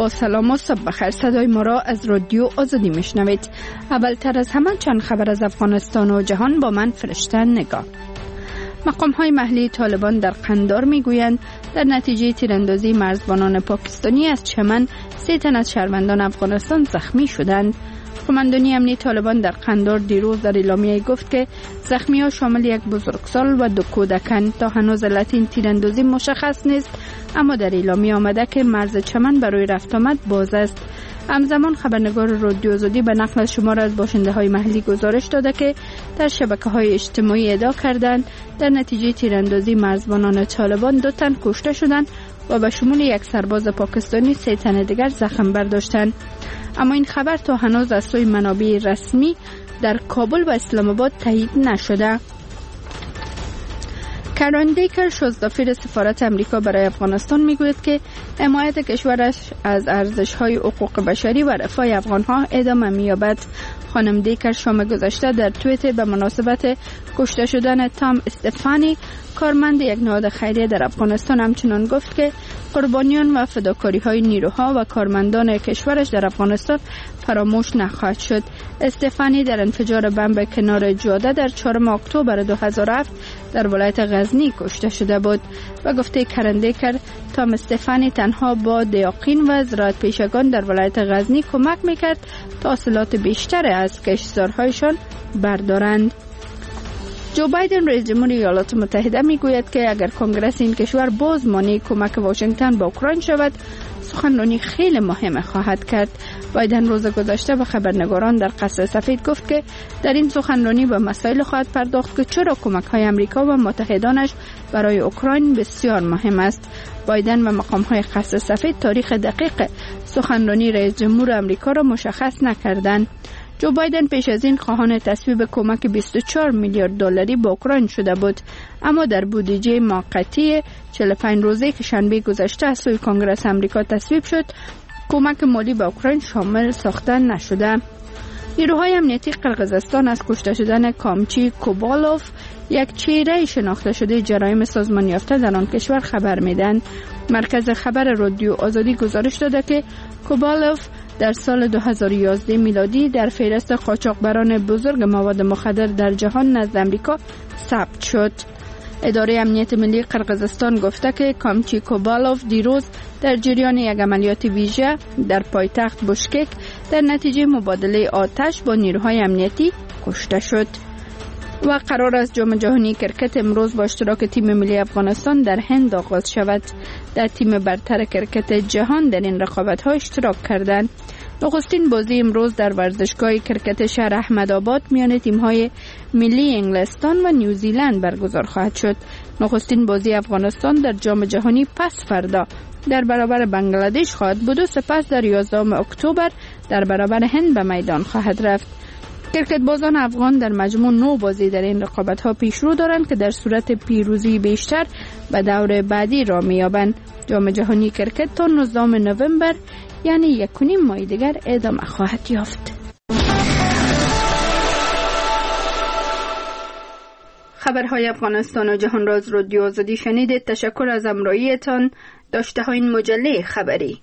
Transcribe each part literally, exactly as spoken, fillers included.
با سلام و صبح بخیر. صدای ما را از رادیو آزادی میشنوید. اولتر از همه چند خبر از افغانستان و جهان با من فرشته نگاه. مقام های محلی طالبان در قندار میگویند در نتیجه تیراندازی مرزبانان پاکستانی از چمن سه تن از شهروندان افغانستان زخمی شدند. قماندانی امنی طالبان در قندار دیروز در اعلامیه گفت که زخمی ها شامل یک بزرگسال و دو کودکان. تا هنوز علت این تیراندازی مشخص نیست، اما در اعلامیه آمده که مرز چمن برای رفت آمد باز است. همزمان خبرنگار رادیو آزادی به نقل از شمار از باشنده های محلی گزارش داده که در شبکه های اجتماعی ادعا کردند در نتیجه تیراندازی مرزبانان طالبان دو تن کشته شدند و به شمول یک سرباز پاکستانی سه تن دیگر زخم برداشتند. اما این خبر تا هنوز از سوی منابع رسمی در کابل و اسلام آباد تایید نشده. کرن دیکر شازدافیر سفارت امریکا برای افغانستان میگوید که حمایت کشورش از ارزش‌های حقوق بشری و رفاه افغان‌ها ادامه می‌یابد. خانم دیکر شام گذشته در توییتر به مناسبت کشته شدن تام استفانی کارمند یک نهاد خیریه در افغانستان همچنان گفت که قربانیان و فداکاری‌های نیروها و کارمندان کشورش در افغانستان فراموش نخواهد شد. استفانی در انفجار بمب کنار جاده در چهارم اکتبر دو هزار و هفت در ولایت غزنی کشته شده بود و گفته کرندیکر تام استفانی تنها با دیاقین و زراعت پیشگان در ولایت غزنی کمک میکرد تا حاصلات بیشتر از کشتزارهایشان بردارند. جو بایدن رئیس جمهوری ایالات متحده میگوید که اگر کنگره این کشور باز مانع کمک واشنگتن با اوکراین شود، سخنرانی خیلی مهم خواهد کرد. بایدن روز گذشته به خبرنگاران در قصر سفید گفت که در این سخنرانی به مسائل خواهد پرداخت که چرا کمک‌های آمریکا و متحدانش برای اوکراین بسیار مهم است. بایدن و مقام‌های قصر سفید تاریخ دقیق سخنرانی رئیس جمهور آمریکا را مشخص نکردند. جو بایدن پیش از این خواهان تصویب کمک بیست و چهار میلیارد دلاری به اوکراین شده بود، اما در بودجه موقتی چهل و پنج روزه که شنبه گذشته از سوی کنگره آمریکا تصویب شد، کمک مالی به اوکراین شامل ساخته نشده. نیروهای امنیتی قرقیزستان از کشته شدن کامچی کوبالوف، یک چهره شناخته شده جرایم سازمان یافته در آن کشور خبر میدن. مرکز خبر رادیو آزادی گزارش داده که کوبالوف در سال دو هزار و یازده میلادی در فهرست قاچاقبران بزرگ مواد مخدر در جهان نزد آمریکا ثبت شد. اداره امنیت ملی قرقیزستان گفته که کامچی کوبالوف دیروز در جریان یک عملیات ویژه در پایتخت بشکک در نتیجه مبادله آتش با نیروهای امنیتی کشته شد. و قرار است جام جهانی کرکت امروز با اشتراک تیم ملی افغانستان در هند آغاز شود. در تیم برتر کرکت جهان در این رقابت‌ها اشتراک کردند. نخستین بازی امروز در ورزشگاه کرکت شهر احمدآباد میان تیم‌های ملی انگلستان و نیوزیلند برگزار خواهد شد. نخستین بازی افغانستان در جام جهانی پس فردا در برابر بنگلادش خواهد بود و سپس در یازدهم اکتبر در برابر هند به میدان خواهد رفت. کرکت بازان افغان در مجموع نو بازی در این رقابت‌ها پیشرو دارند که در صورت پیروزی بیشتر به دور بعدی را می‌یابند. جام جهانی کرکت تا نوزدهم نوامبر یعنی یک و نیم ماه دیگر ادامه خواهد یافت. خبرهای افغانستان و جهان را از رادیو آزادی شنیدید. تشکر از همراهیتان. داشته ها این مجله خبری.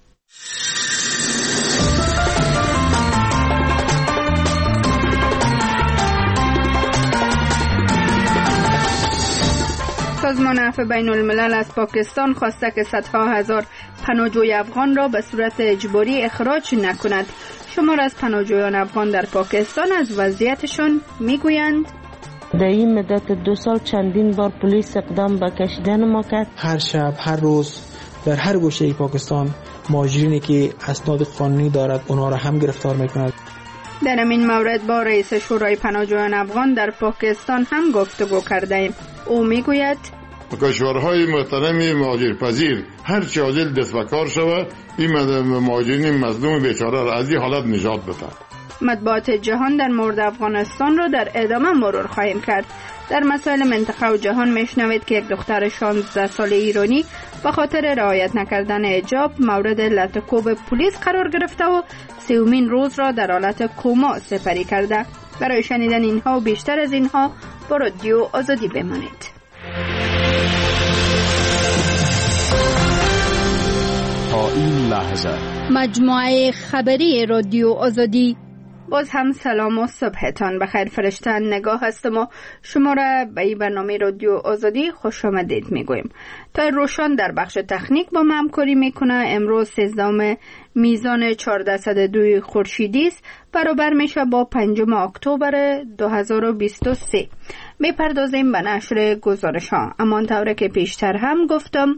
سازمان عفو بین الملل از پاکستان خواسته که صدها هزار پناهجوی افغان را به صورت اجباری اخراج نکند. شمار از پناهجویان افغان در پاکستان از وضعیتشان میگویند: در این مدت دو سال چندین بار پلیس اقدام به کشیدن ما کرد. هر شب هر روز در هر گوشه پاکستان مهاجرینی که اسناد قانونی دارد اونها را هم گرفتار میکند. در این مورد با رئیس شورای پناهجویان افغان در پاکستان هم گفتگو کردیم. او میگوید کشورهای محترم مهاجرپذیر هر چه عاجل دست به کار شود این مهاجرین مظلوم بیچاره را از این حالت نجات بدهد. مطبوعات جهان در مورد افغانستان را در ادامه مرور خواهیم کرد. در مسائل منطقه و جهان میشنوید که یک دختر شانزده ساله ایرانی به خاطر رعایت نکردن حجاب مورد لطکوب پلیس قرار گرفته و سومین روز را در حالت کما سپری کرده. برای شنیدن اینها و بیشتر از اینها با رادیو آزادی بمانید. تا این لحظه مجموعه خبری رادیو آزادی. باز هم سلام و صبحتان بخیر. فرشتن نگاه هستم و شما را به این برنامه رادیو آزادی خوش آمدید میگویم. تا روشن در بخش تکنیک با ما همکاری میکنه. امروز سیزدهم میزان چهاردهصد و دو خورشیدی است، برابر میشه با پنجم اکتبر دو هزار و بیست و سه. میپردازیم به نشر گزارش ها. اما طوری که پیشتر هم گفتم،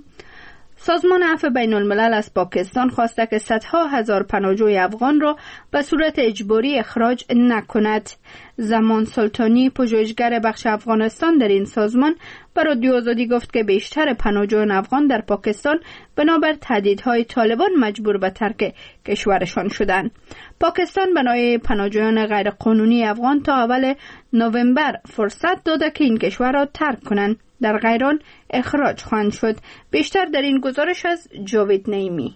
سازمان عفو بین الملل از پاکستان خواسته که صدها هزار پناهجوی افغان را به صورت اجباری اخراج نکند. زمان سلطانی، پژوهشگر بخش افغانستان در این سازمان، به رادیو آزادی گفت که بیشتر پناهجویان افغان در پاکستان بنابر تهدیدهای طالبان مجبور به ترک کشورشان شدند. پاکستان برای پناهجویان غیرقانونی افغان تا اول نوامبر فرصت داده که این کشور را ترک کنند، در غیر آن اخراج خواهند شد. بیشتر در این گزارش از جاوید نعیمی.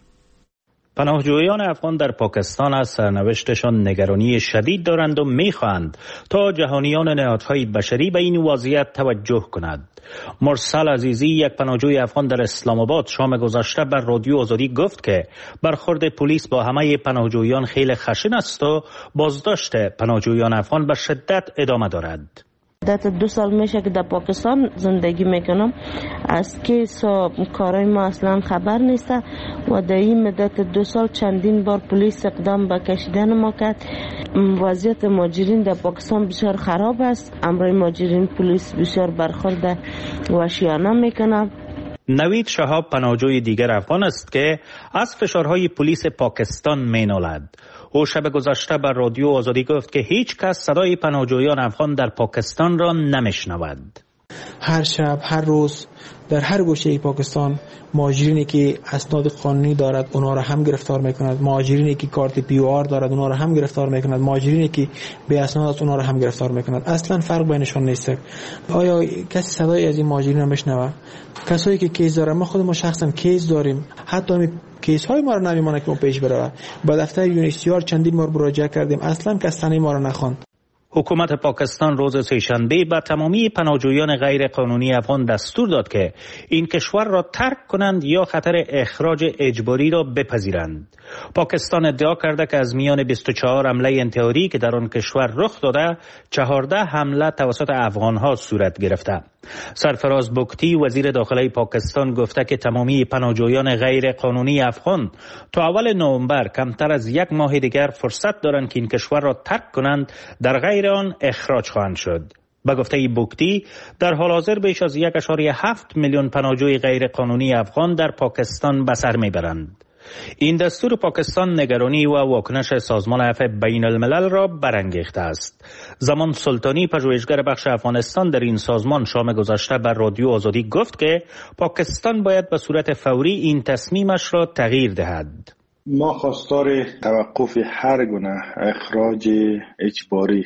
پناهجویان افغان در پاکستان از سرنوشتشان نگرانی شدید دارند و می‌خواهند تا جهانیان نهادهای بشری به این وضعیت توجه کنند. مرسل عزیزی، یک پناهجوی افغان در اسلام آباد، شام گذشته بر رادیو آزادی گفت که برخورد پلیس با همه پناهجویان خیلی خشن است و بازداشت پناهجویان افغان به شدت ادامه دارد. مدت دو سال میشه که در پاکستان زندگی میکنم. از کیس و کارای ما اصلا خبر نیست و در این مدت دو سال چندین بار پلیس اقدام به کشیدن ما کرد. وضعیت مهاجرین در پاکستان بسیار خراب است. امروی مهاجرین پلیس بسیار برخورد وحشیانه میکنه. نوید شهاب پناهجوی دیگر افغان است که از فشارهای پلیس پاکستان مینالد. او شب گذشته بر رادیو آزادی گفت که هیچ کس صدای پناهجویان افغان در پاکستان را نمیشنود. هر شب، هر روز در هر گوشه پاکستان مهاجرینی که اسناد قانونی دارد اونها را هم گرفتار میکند، مهاجرینی که کارت پی او آر دارد اونها را هم گرفتار میکند، مهاجرینی که بی اسناد است اونها را هم گرفتار میکند. اصلا فرق بینشان نیست. آیا کسی صدای از این مهاجرین را میشنوه؟ کسایی که کیس دارن، ما خود ما شخصا کیس داریم، حتی می کیس های ما را نمیمونه که ما پیش بره. با دفتر یونیسیار چندین بار مراجعه کردیم، اصلا کس تنه ما را نخواند. حکومت پاکستان روز سه‌شنبه به تمامی پناهجویان غیر قانونی افغان دستور داد که این کشور را ترک کنند یا خطر اخراج اجباری را بپذیرند. پاکستان ادعا کرده که از میان بیست و چهار حمله انتحاری که در آن کشور رخ داده، چهارده حمله توسط افغان‌ها صورت گرفته. سرفراز بگتی، وزیر داخلی پاکستان، گفته که تمامی پناهجویان غیر قانونی افغان تا اول نوامبر کمتر از یک ماه دیگر فرصت دارند که این کشور را ترک کنند، در غیر آن اخراج خواهند شد. به گفته بگتی، در حال حاضر بیش از یک ممیز هفت میلیون پناهجوی غیر قانونی افغان در پاکستان به سر میبرند. این دستور پاکستان نگرانی و واکنش سازمان عفو بین الملل را برانگیخته است. زمان سلطانی، پژوهشگر بخش افغانستان در این سازمان، شام گذشته بر رادیو آزادی گفت که پاکستان باید به صورت فوری این تصمیمش را تغییر دهد. ما خواستار توقف هر گونه اخراج اجباری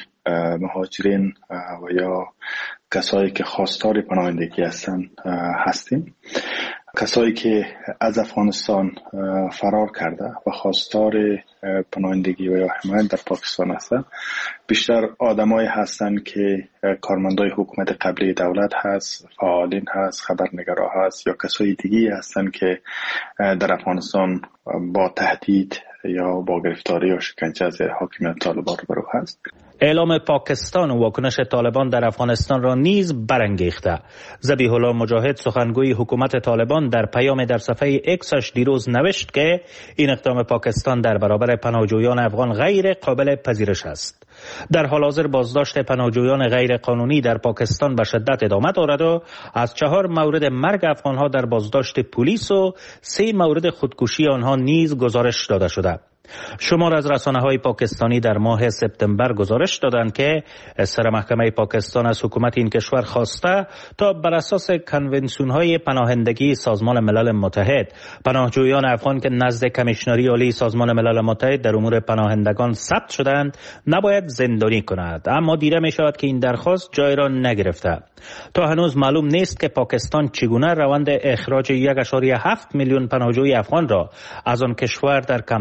مهاجرین و یا کسایی که خواستار پناهندگی هستند هستیم. کسایی که از افغانستان فرار کرده و خواستار پناهندگی و یا حمایت در پاکستان هستند، بیشتر آدمایی هستند که کارمندای حکومت قبلی دولت هست، فعالین هست، خبرنگارا هست یا کسای دیگی هستند که در افغانستان با تهدید یا با گرفتاری یا شکنجه از حاکمیت طالبان روبرو هست. اعلام پاکستان و واکنش طالبان در افغانستان را نیز برانگیخته. ذبیح الله مجاهد، سخنگوی حکومت طالبان، در پیام در صفحه اکسش دیروز نوشت که این اقدام پاکستان در برابر پناهجویان افغان غیر قابل پذیرش است. در حال حاضر بازداشت پناهجویان غیر قانونی در پاکستان به شدت ادامه دارد و از چهار مورد مرگ افغانها در بازداشت پلیس و سه مورد خودکشی آنها نیز گزارش داده شده. شمار از رسانه‌های پاکستانی در ماه سپتامبر گزارش دادند که سر محکمه پاکستان از حکومت این کشور خواسته تا بر اساس کنونسیون‌های پناهندگی سازمان ملل متحد پناهجویان افغان که نزد کمیشنری عالی سازمان ملل متحد در امور پناهندگان ثبت شدند نباید زندانی کند، اما دیده می شود که این درخواست جای را نگرفته. تا هنوز معلوم نیست که پاکستان چگونه روند اخراج یک ممیز هفت میلیون پناهجوی افغان را از آن کشور در کمتر از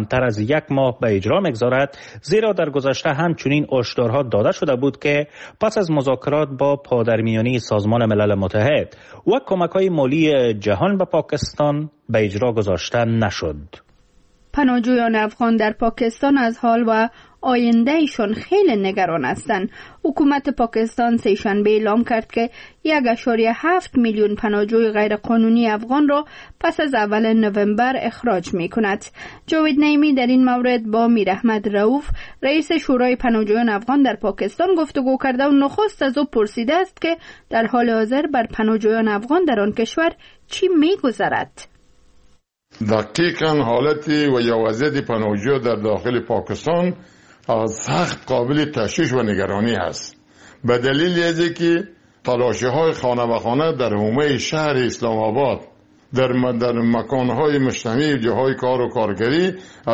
یک ماه به اجرا می‌گذارد، زیرا در گذشته همچنین هشدارها داده شده بود که پس از مذاکرات با پادرمیانی سازمان ملل متحد و کمک‌های مالی جهان به پاکستان به اجرا گذاشته نشد. پناهجویان افغان در پاکستان از حال و آینده ایشان خیلی نگران هستند. حکومت پاکستان سه‌شنبه اعلام کرد که یک اشاره هفت میلیون پناهجوی غیرقانونی افغان را پس از اول نوامبر اخراج می کند. جاوید نعیمی در این مورد با میر احمد رؤوف رئیس شورای پناهجویان افغان در پاکستان گفتگو کرده و نخست از او پرسیده است که در حال حاضر بر پناهجویان افغان در آن کشور چی می گذرد. دقیقاً حالتی و یا وضعیت پناهجویان در داخل پاکستان سخت قابل تشویش و نگرانی است. به دلیل از که تلاشی های خانه به خانه در حومه شهر اسلام آباد در در مکانهای مجتمعی جاهای کار و کارگری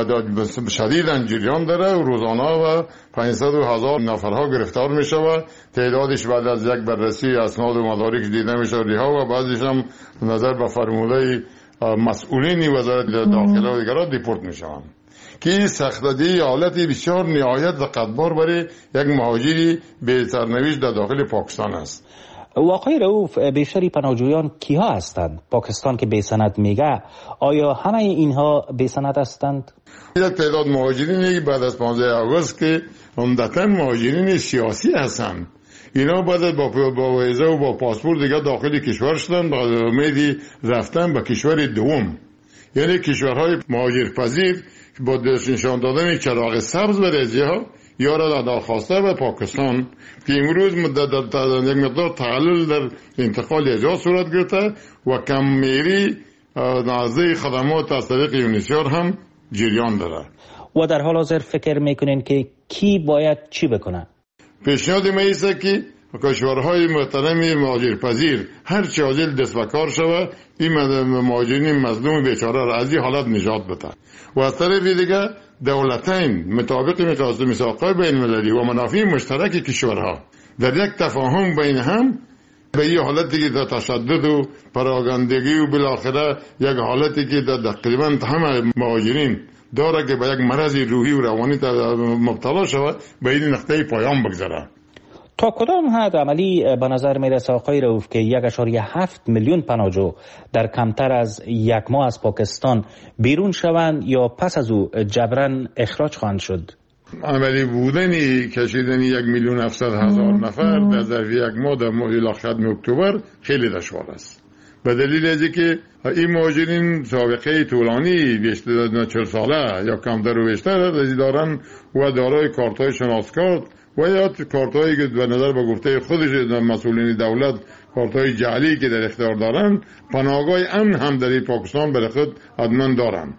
شدیداً جریان داره و روزانه و پانصد هزار نفرها گرفتار می شود. تعدادش بعد از یک بررسی اسناد و مدارک دیده می شود و بعضیش هم نظر به فرموده مسئولین وزارت داخله و دیگران دیپورت می شوند که سختگیری حالتی بسیار نهایت قدبار برای یک مهاجری به سرنوشت در داخل پاکستان است. آقای رؤوف، بیشتری پناهجویان کیها هستند؟ پاکستان که بی سند میگه، آیا همه اینها بی سند هستند؟ یک تعداد مهاجرینی بعد از پانزده آگوست که عمدتاً مهاجرین سیاسی هستند، اینا بعد با با ویزا و با پاسپورت دیگه داخل کشور شدن با امیدی رفتن به کشور دوم، یعنی کشورهای مهاجرپذیر با نشان دادن چراغ سبز به رضیها یا را درخواسته به پاکستان که امروز مدت یک مقدار تعلل در انتقال ایجاد صورت گرفته و کم‌میری نازده خدمات از طریق یونیسیار هم جریان داره. و در حال حاضر فکر میکنین که کی باید چی بکنه؟ پیشنهاد ما ایست که کشورهای محترم مهاجرپذیر هر چه عاجل دست به کار شود این مهاجرین مظلوم بیچاره را از این حالت نجات بده و از طرف دیگه دولتین مطابق میثاق‌های بین المللی و منافع مشترک کشورها در یک تفاهم بین هم به این حالتی که در تشدد و پراگندگی و بالاخره یک حالتی که در تقریبا همه مهاجرین داره که به یک مرض روحی و روانی مبتلا شود به این نقطه پایان بگذاره. تا کدام حد عملی به نظر میرسه آقای رؤوف که یک اشاره هفت میلیون پناهجو در کمتر از یک ماه از پاکستان بیرون شوند یا پس از او جبران اخراج خواهند شد؟ عملی بودنی کشیدن یک میلیون هفتصد هزار نفر در ظرف یک ماه در ماه ختم اکتبر خیلی دشوار است، به دلیل از که این مهاجرین سابقه طولانی بیشتر از چهل ساله یا کمتر و بیشتر دارن و دارای کارت‌های شناسکارت و یا کارت‌هایی که به نظر به گفته خودش مسئولین دولت کارت‌های جعلی که در اختیار دارن، پناهگاه امن هم در پاکستان برای خود حتما دارن.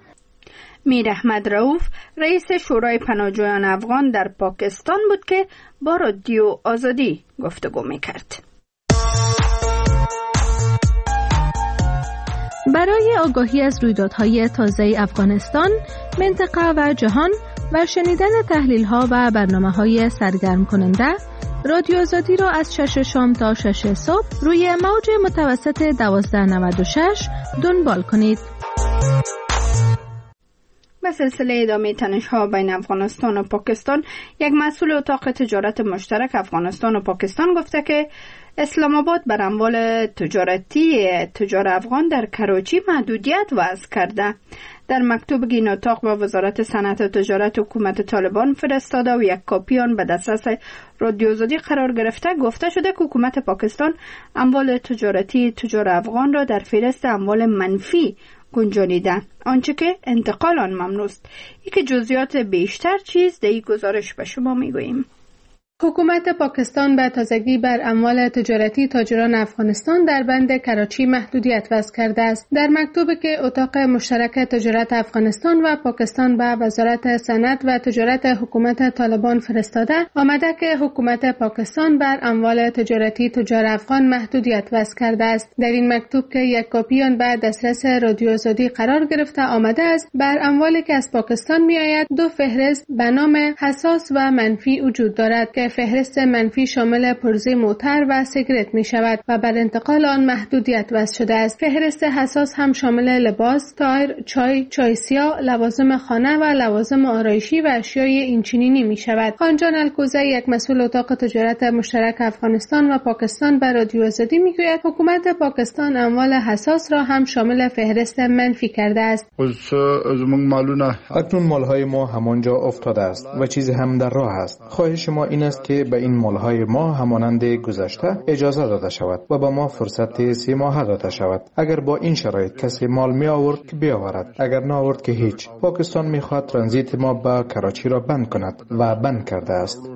میر احمد رؤوف رئیس شورای پناهجویان افغان در پاکستان بود که با رادیو آزادی گفتگو می‌کرد. برای آگاهی از رویدادهای تازه افغانستان، منطقه و جهان و شنیدن تحلیل‌ها و برنامه‌های سرگرم کننده، رادیو آزادی را از شش شام تا شش صبح روی موج متوسط دوازده نود و شش دنبال کنید. به سلسله ادامه تنش‌ها بین افغانستان و پاکستان، یک مسئول اتاق تجارت مشترک افغانستان و پاکستان گفته که اسلام آباد بر اموال تجارتی تجار افغان در کراچی محدودیت وضع کرده. در مکتوب این اتاق با وزارت صنعت و تجارت حکومت طالبان فرستاده و یک کاپی آن به دسترس رادیو آزادی قرار گرفته، گفته شده که حکومت پاکستان اموال تجارتی تجار افغان را در فهرست اموال منفی گنجانیده، آنچه که انتقال آن ممنوع است. یک جزئیات بیشتر چیز در این گزارش به شما میگوییم. حکومت پاکستان به تازگی بر اموال تجارتی تاجران افغانستان در بند کراچی محدودیت وضع کرده است. در مکتوبی که اتاق مشترک تجارت افغانستان و پاکستان به وزارت صنعت و تجارت حکومت طالبان فرستاده، آمده که حکومت پاکستان بر اموال تجارتی تجار افغان محدودیت وضع کرده است. در این مکتوب که یک کاپی آن به دسترس رادیو آزادی قرار گرفته آمده است، بر اموالی که از پاکستان میآید دو فهرست به نام حساس و منفی وجود دارد که که فهرست منفی شامل پرزه موتر و سیگرت می شود و بر انتقال آن محدودیت وضع شده است. فهرست حساس هم شامل لباس، تایر، چای، چای سیاه، لوازم خانه و لوازم آرایشی و اشیای اینچنینی می شود. خانجان الکوزی، یک مسئول اتاق تجارت مشترک افغانستان و پاکستان، به رادیو آزادی می گوید حکومت پاکستان اموال حساس را هم شامل فهرست منفی کرده است. اکنون مالهای ما همانجا افتاده است و چیزی هم در راه است. خواهش ما این است که به این مالهای ما همانند گذشته اجازه داده شود و به ما فرصت سه ماه داده شود. اگر با این شرایط کسی مال می آورد که بیاورد، اگر نه آورد که هیچ. پاکستان می خواهد ترانزیت ما به کراچی را بند کند و بند کرده است.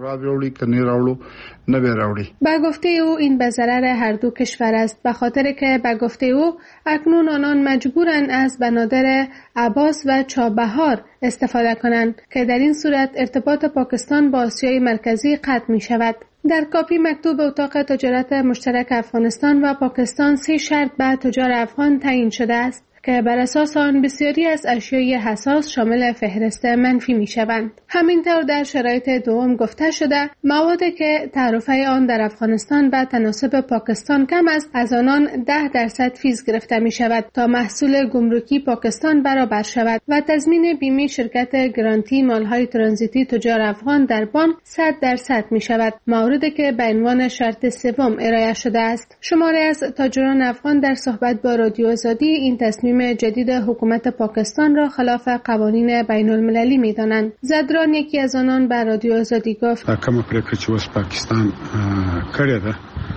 به گفته او این به ضرر هر دو کشور است، به خاطر که به گفته او اکنون آنان مجبورند از بنادر عباس و چابهار استفاده کنند که در این صورت ارتباط پاکستان با آسیای مرکزی قطع می شود. در کاپی مکتوب اتاق تجارت مشترک افغانستان و پاکستان سه شرط به تجار افغان تعیین شده است که بر اساس آن بسیاری از اشیای حساس شامل فهرست منفی می شوند. همینطور در شرایط دوم گفته شده موادی که تعرفه آن در افغانستان به تناسب پاکستان کم است، از آنان ده درصد فیز گرفته می شود تا محصول گمرکی پاکستان برابر شود و تضمین بیمه شرکت گرانتی مالهای ترانزیتی تجار افغان در بانک صد درصد می شود، موردی که به عنوان شرط سوم ارائه شده است. شماری از تاجران افغان در صحبت با رادیو آزادی این تصمیم جدید حکومت پاکستان را خلاف قوانین بین المللی می دانند. زدران یکی از آنان به رادیو آزادی گفت پاکستان کرده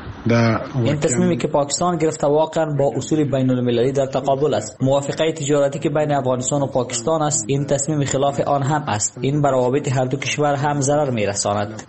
این تصمیمی که پاکستان گرفته واقعا با اصول بین المللی در تقابل است. موافقه تجارتی که بین افغانستان و پاکستان است این تصمیم خلاف آن هم است. این بر روابط هر دو کشور هم ضرر می رساند.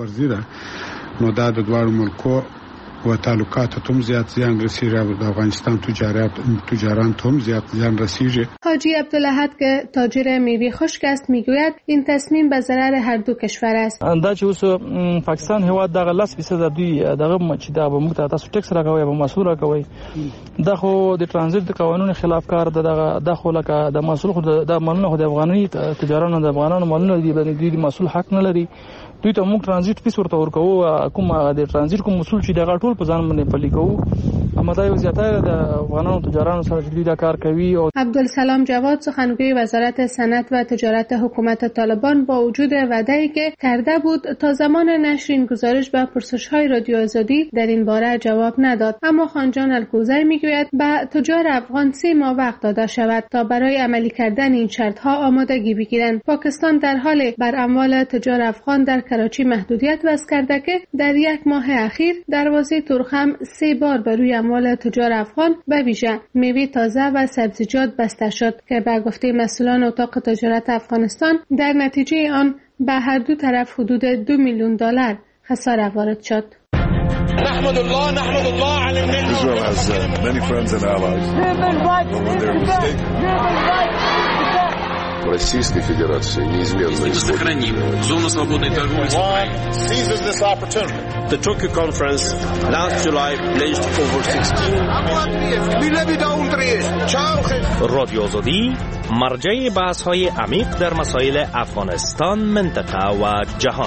مداد دوار ملکو و تعلقات هم زیاد زیان رسیده و افغانستان تجارت تجاران هم زیاد زیان رسیده. حاجی عبدالحد که تاجر میوه خشک است میگوید این تصمیم به ضرر هر دو کشور است. اندازه اوس پاکستان هوا دغه لاس فیصد دوی دغه چې دا به موږ تاسو ټیکس راکوي به مسؤل راکوي دا خو د ترانزیت قانون خلاف کار دغه د خو لکه د مسؤل خو د مالونو خو د افغاني تجارانو د افغانانو مالونو دی باندې د مسؤل حق نه لري. دوی ته موږ ترانزیت فیس ورته ورکوو، کوم د ترانزیت کوم مسؤل چې دغه ټول په ځان باندې پلي کوو. اما دا یو زیاتره د افغانانو تجارانو سره چې دا کار کوي. عبدالسلام جواد سخنگوی وزارت صنعت و تجارت حکومت طالبان با وجود وعده‌ای که کرده بود تا زمان نشر این گزارش به پرسش‌های رادیو آزادی در این باره جواب نداد، اما خانجان الکوزی میگوید به تجار افغان سه ماه وقت داده شود تا برای عملی کردن این شرط‌ها آمادگی بگیرند. پاکستان در حال بر اموال تجار افغان در کراچی محدودیت وضع کرده که در یک ماه اخیر دروازه ترخم سه بار بر روی اموال تجار افغان به ویژه میوه تازه و سبزیجات بسته شد که به گفته مسئولان اتاق تجارت افغانستان در نتیجه آن به هر دو طرف حدود دو میلیون دلار خساره وارد شد. نحمد الله نحمد الله على النعمة. Israel has uh, many friends and allies. Российской Федерации неизменно сохраним зону свободной торговли с Украиной. Seizes this opportunity. The Tokyo conference last July pledged over sixteen رادیو آزادی مرجع بحث‌های عمیق در مسائل افغانستان، منطقه و جهان.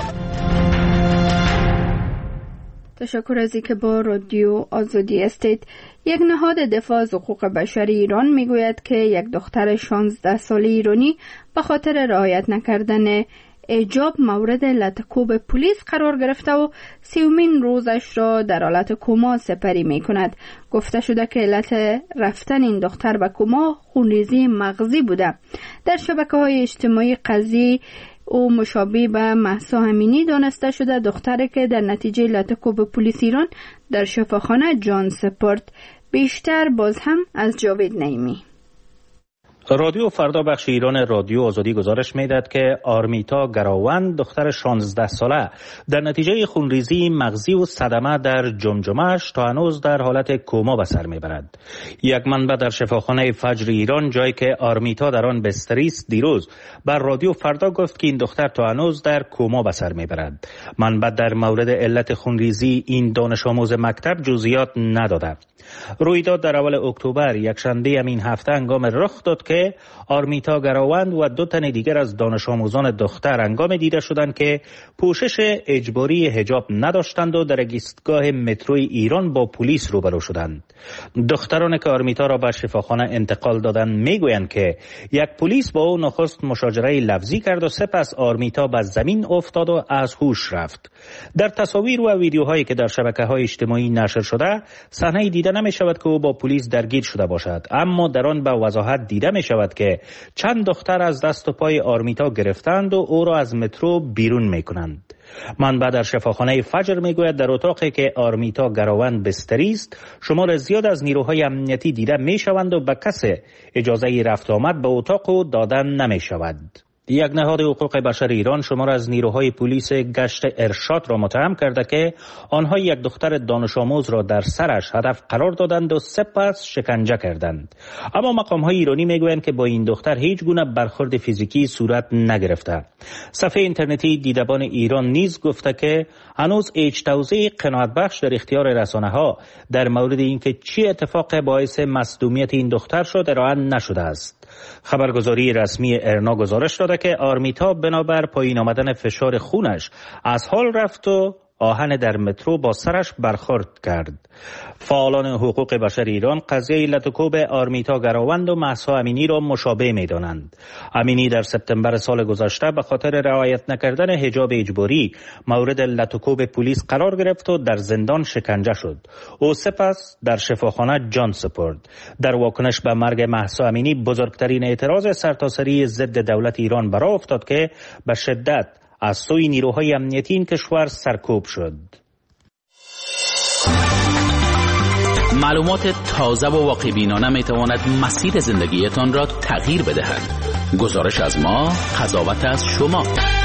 تشکر از اینکه با رادیو آزادی هستید. یک نهاد دفاع از حقوق بشر ایران میگوید که یک دختر شانزده ساله ایرانی به خاطر رعایت نکردن حجاب مورد لطکوب پلیس قرار گرفته و سیومین روزش را در حالت کما سپری می کند. گفته شده که علت رفتن این دختر به کما خونریزی مغزی بوده. در شبکه‌های اجتماعی قضیه او مشابه به مهسا امینی دانسته شده، دختری که در نتیجه لطکوب پلیس ایران در شفاخانه جان سپرد. بیشتر باز هم از جاوید نعیمی. رادیو فردا بخش ایران رادیو آزادی گزارش میداد که آرمیتا گراوند دختر شانزده ساله در نتیجه خونریزی مغزی و صدمه در جمجمه‌اش تا هنوز در حالت کما به سر میبرد. یک منبع در شفاخانه فجر ایران، جایی که آرمیتا در آن بستری است، دیروز بر رادیو فردا گفت که این دختر تا هنوز در کما به سر میبرد. منبع در مورد علت خونریزی این دانش آموز مکتب جزئیات نداده. رویداد در اول اکتبر یک شنبه همین هفته هنگام رخ داد که گذشته آرمیتا گراوند و دو تن دیگر از دانش آموزان دختر هنگام دیده شدند که پوشش اجباری حجاب نداشتند و در ایستگاه متروی ایران با پلیس روبرو شدند. دختران که آرمیتا را به شفاخانه انتقال دادند میگویند که یک پلیس با او نخست مشاجره لفظی کرد و سپس آرمیتا به زمین افتاد و از هوش رفت. در تصاویر و ویدیوهایی که در شبکه‌های اجتماعی نشر شده صحنه دیده نمی شود که او با پلیس درگیر شده باشد، اما در آن به وضاحت دیده می شود که چند دختر از دست و پای آرمیتا گرفتند و او را از مترو بیرون می کنند. منبع در شفاخانه فجر میگوید در اتاقی که آرمیتا گراوند بستری است شمار زیاد از نیروهای امنیتی دیده می شوند و به کسی اجازه رفت آمد به اتاق دادن نمی شود. یک نهاد حقوق بشر ایران شمار از نیروهای پلیس گشت ارشاد را متهم کرده که آنها یک دختر دانش آموز را در سرش هدف قرار دادند و سپس شکنجه کردند. اما مقام‌های ایرانی میگویند که با این دختر هیچ گونه برخورد فیزیکی صورت نگرفته. صفحه اینترنتی دیدبان ایران نیز گفته که هنوز هیچ توضیح قناعت بخش در اختیار رسانه‌ها در مورد اینکه چی اتفاق باعث مصدومیت این دختر شد ارائه نشده است. خبرگزاری رسمی ارنا گزارش داده که آرمیتا بنابر پایین آمدن فشار خونش از حال رفت و آهن در مترو با سرش برخورد کرد. فعالان حقوق بشر ایران قضیه لطوکوب آرمیتا گراوند و مهسا امینی را مشابه می دانند. امینی در سپتامبر سال گذشته به خاطر رعایت نکردن حجاب اجباری مورد لطوکوب پلیس قرار گرفت و در زندان شکنجه شد. او سپس در شفاخانه جان سپرد. در واکنش به مرگ مهسا امینی بزرگترین اعتراض سرتاسری ضد دولت ایران برآ افتاد که به شدت از سوی نیروهای امنیتی این کشور سرکوب شد. معلومات تازه و واقع بینانه می تواند مسیر زندگیتان را تغییر بدهد. گزارش از ما، قضاوت از شما.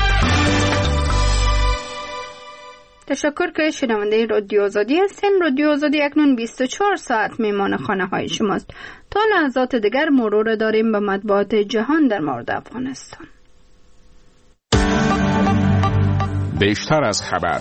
تشکر که شنونده رادیو آزادی هستین. رادیو آزادی اکنون بیست و چهار ساعت میمان خانه های شماست. تا لحظات دیگر مرور داریم به مطبوعات جهان در مورد افغانستان. بیشتر از خبر.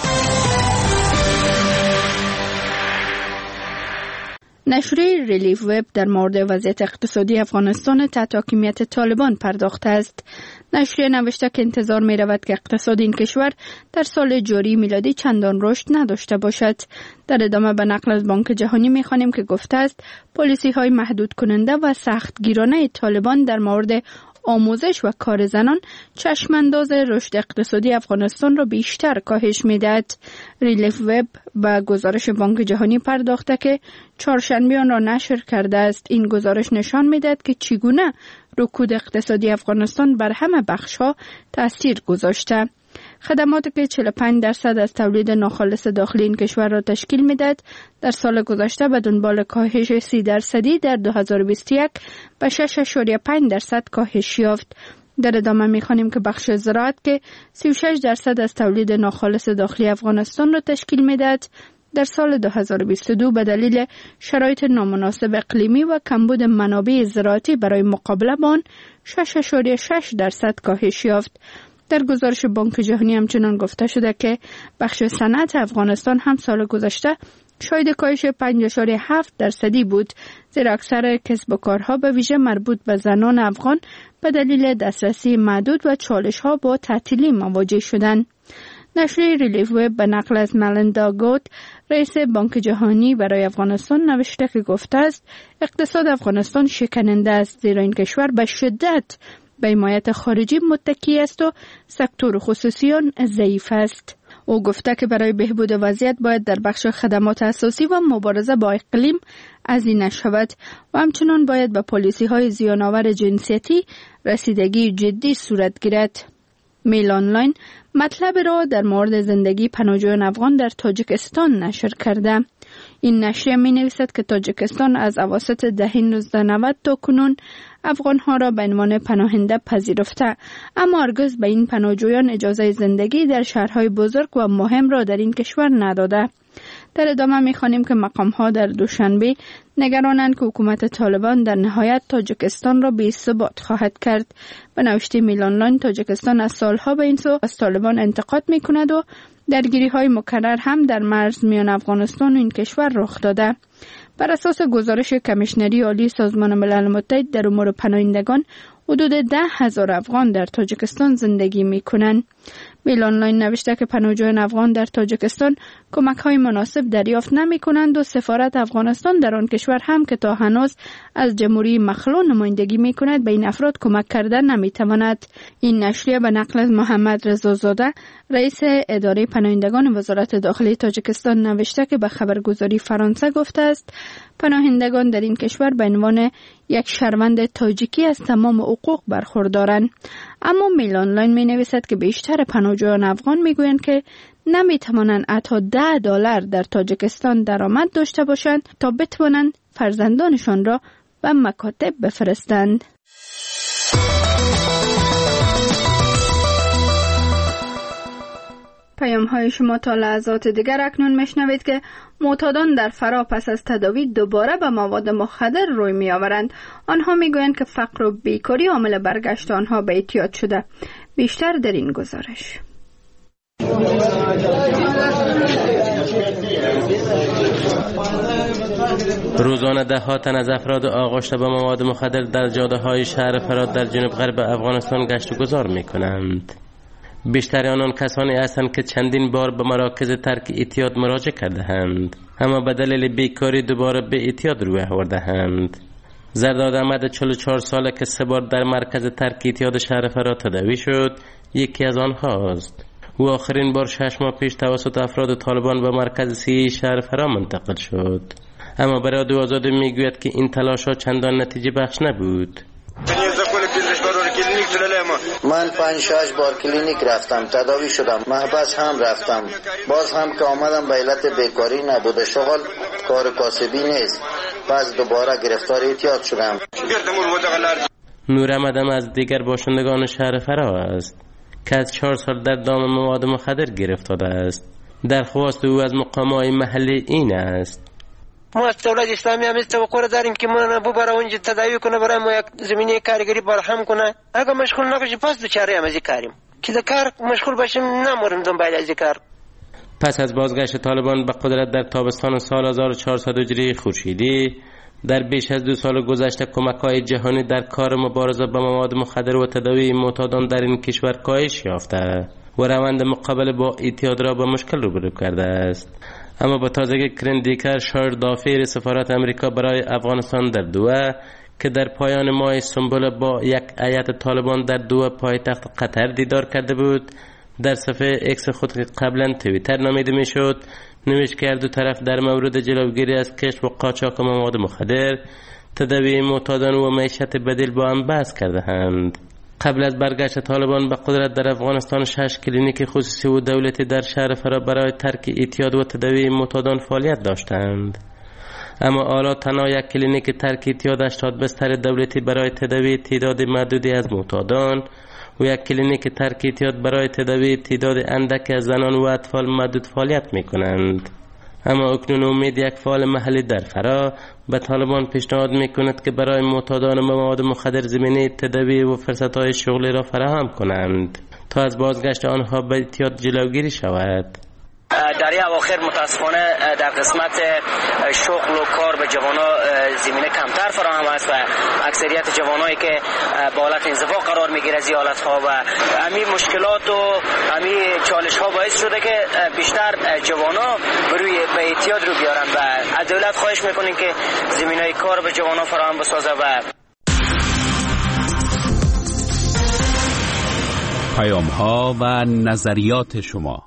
نشریه ریلیف وب در مورد وضعیت اقتصادی افغانستان تحت حاکمیت طالبان پرداخته است. نشریه نوشته که انتظار می رود که اقتصاد این کشور در سال جاری میلادی چندان رشد نداشته باشد. در ادامه به نقل از بانک جهانی می خوانیم که گفته است پالیسی های محدود کننده و سخت گیرانه طالبان در مورد آموزش و کار زنان چشمانداز رشد اقتصادی افغانستان را بیشتر کاهش می‌دهد. ریلیف وب به گزارش بانک جهانی پرداخته که چهارشنبه آن را نشر کرده است. این گزارش نشان می‌دهد که چگونه رکود اقتصادی افغانستان بر همه بخش‌ها تأثیر گذاشته. خدماتی که چهل و پنج درصد از تولید ناخالص داخلی این کشور را تشکیل می‌دهد در سال گذشته به دنبال کاهش سی درصدی در دو هزار و بیست و یک به شش ممیز پنج درصد کاهش یافت. در ادامه می‌خوانیم که بخش زراعت که سی و شش درصد از تولید ناخالص داخلی افغانستان را تشکیل می‌دهد در سال دو هزار و بیست و دو به دلیل شرایط نامناسب اقلیمی و کمبود منابع زراعتی برای مقابله با آن شش ممیز شش درصد کاهش یافت. در گزارش بانک جهانی همچنان گفته شده که بخش صنعت افغانستان هم سال گذشته شاهد کاهش پنج ممیز هفت درصدی بود، زیرا اکثر کسب و کارها به ویژه مربوط به زنان افغان به دلیل دسترسی محدود و چالش‌ها با تعطیلی مواجه شدند. نشریه ریلیف وب به نقل از ملندا گوت رئیس بانک جهانی برای افغانستان نوشته که گفته است اقتصاد افغانستان شکننده است، زیرا این کشور به شدت به حمایت خارجی متکی است و سکتور خصوصی آن ضعیف است. او گفته که برای بهبود وضعیت باید در بخش خدمات اساسی و مبارزه با اقلیم هزینه شود و همچنان باید به پالیسی های زیان‌آور جنسیتی رسیدگی جدی صورت گیرد. میل آنلاین مطلب را در مورد زندگی پناهجویان افغان در تاجیکستان نشر کرده. این نشریه می نویسد که تاجیکستان از اواسط دهه نوزده نود تا کنون افغانها را به عنوان پناهنده پذیرفته، اما هرگز به این پناهجویان اجازه زندگی در شهرهای بزرگ و مهم را در این کشور نداده. در ادامه می‌خوانیم که مقام‌ها در دوشنبه نگرانند که حکومت طالبان در نهایت تاجیکستان را بی‌ثبات خواهد کرد. به نوشته میل آنلاین تاجیکستان از سالها به این سو از طالبان انتقاد می‌کند و درگیری‌های مکرر هم در مرز میان افغانستان و این کشور رخ داده. بر اساس گزارش کمیشنری عالی سازمان ملل متحد در امور پناهندگان، حدود ده هزار افغان در تاجیکستان زندگی می کنند. میل آنلاین نوشته که پناهجویان افغان در تاجیکستان کمک های مناسب دریافت نمی کنند و سفارت افغانستان در آن کشور هم که تا هنوز از جمهوری مخلوع نمایندگی می کند به این افراد کمک کرده نمی تواند. این نشریه به نقل از محمد رضا زاده، رئیس اداره پناهندگان وزارت داخلی تاجیکستان نوشته که به خبرگزاری فرانسه گفته است پناهندگان در این کشور به عنوان یک شهروند تاجیکی از تمام حقوق برخوردارند. اما میل آنلاین می نویسد که بیشتر پناهجویان افغان می گویند که نمی توانند حتی ده دلار در تاجیکستان درآمد داشته باشند تا بتوانند فرزندانشان را به مکاتب بفرستند. پیام های شما تا لحظات دیگر. اکنون میشنوید که معتادان در فرا پس از تداوی دوباره به مواد مخدر روی می آورند. آنها می گویند که فقر و بیکاری عامل برگشت آنها به اعتیاد شده. بیشتر در این گزارش. روزانه ده ها تن از افراد آغشته به مواد مخدر در جاده های شهر فرات در جنوب غرب افغانستان گشت و گذار می کنند. بیشتر آنان کسانی هستند که چندین بار به مراکز ترک اعتیاد مراجعه کرده‌اند، اما به دلیل بیکاری دوباره به اعتیاد روی آورده‌اند. زرداد احمد چهل و چهار ساله که سه بار در مرکز ترک اعتیاد شهر فرات تداوی شد یکی از آنهاست. او آخرین بار شش ماه پیش توسط افراد طالبان به مرکز سی شهر فرا منتقل شد، اما برای دو آزاده میگوید که این تلاش ها چندان نتیجه بخش نبود. من پنج شش بار کلینیک رفتم، تداوی شدم، محبس هم رفتم، باز هم که آمدم به علت بیکاری نبوده، شغل کار کاسبی نیست، پس دوباره گرفتار اعتیاد شدم. نور احمد هم از دیگر باشندگان شهر فرا است که از چهار سال در دام مواد مخدر گرفتار است. درخواست او از مقامات محلی این است: ما از دولت اسلامی هم توقع داریم که ما نبو برای اونجا تداوی کنه، برای ما یک زمینه کارگری برهم کنه. اگه مشغول نباشیم پس دوچاره هم از این کاریم که در کار مشغول باشیم، نموریم دنبال از این کار. پس از بازگشت طالبان به قدرت در تابستان سال هزار و چهارصد هجری خورشیدی، در بیش از دو سال گذشته کمک‌های جهانی در کار مبارزه با مواد مخدر و تداوی معتادان در این کشور کاهش یافته و روند مقابله با اعتیاد را به مشکل روبرو کرده است. اما با تازگی کرن دیگر شایر دافیر سفارت امریکا برای افغانستان در دوحه که در پایان ماه سنبل با یک هیئت طالبان در دوحه پایتخت قطر دیدار کرده بود، در صفحه اکس خود که قبلا توییتر نامیده میشد نوشت که هر دو طرف در مورد جلوگیری از کشف و قاچاق مواد مخدر، تداوی معتادان و معیشت بدیل با هم بحث کرده اند. قبل از برگشت طالبان به قدرت در افغانستان شش کلینیک خصوصی و دولتی در شهر فرا برای ترک اعتیاد و تداوی معتادان فعالیت داشتند، اما حالا تنها یک کلینیک ترک اعتیاد هشتاد بستر دولتی برای تداوی تعداد محدودی از معتادان و یک کلینیک ترک اعتیاد برای تداوی تعداد اندک از زنان و اطفال محدود فعالیت می کنند. اما اکنون امید یک فعال محلی در فرا به طالبان پیشنهاد می کند که برای معتادان مواد مخدر زمینه تداوی و فرصت‌های شغلی را فراهم کنند تا از بازگشت آنها به اعتیاد جلوگیری شود. در این اواخر متاسفانه در قسمت شغل و کار به جوانا زمینه کمتر فراهم است و اکثریت جوانایی که با حالت انزوا قرار میگیره از این حالت‌ها و همین مشکلات و همین چالش‌ها باعث شده که بیشتر جوانا روی به اعتیاد رو بیارن و از دولت خواهش میکنیم که زمینه کار به جوانا فراهم بسازه. و پیام‌ها و نظریات شما.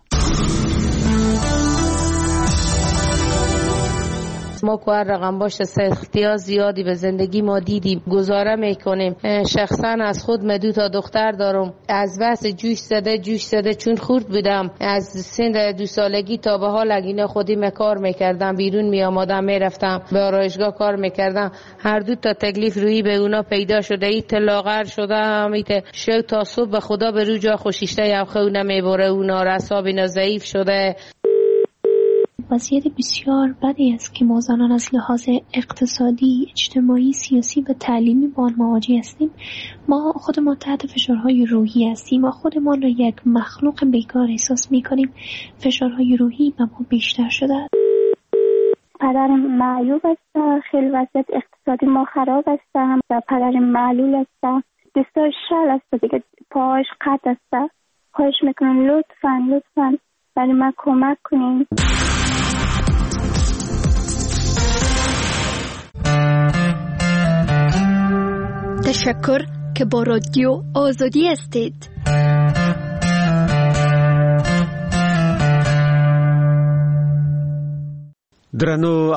ما که هر رقم باشه سختی‌ها زیادی به زندگی ما دیدیم، گزاره میکنیم. شخصا از خود من دو تا دختر دارم، از بس جوش زده جوش زده چون خورد بودم از سن دو سالگی تا به حال اگه خودی من کار میکردم، بیرون میامادم میرفتم به آرایشگاه کار میکردم. هر دو تا تکلیف روی به اونا پیدا شده، ایت لاغر شده همیت شو تا صبح به خدا به رو جا خوشیشته یا خونه میبره، اونا رساب اینا ضعیف شده. وضعیت بسیار بدی است که ما زنان از لحاظ اقتصادی، اجتماعی، سیاسی و تعلیمی با آن مواجه هستیم. ما خودمان تحت فشارهای روحی هستیم. ما خودمان را یک مخلوق بیکار احساس می‌کنیم. فشارهای روحی به ما بیشتر شده است. پدر معیوب است، خیلی وضعیت اقتصادی ما خراب است و پدر معلول است، دستاش شل است دیگه، پاهاش قطع است. خواهش میکنم لطفاً لطفاً برای من کمک کنین. تشکر که با رادیو آزادی هستید. درنو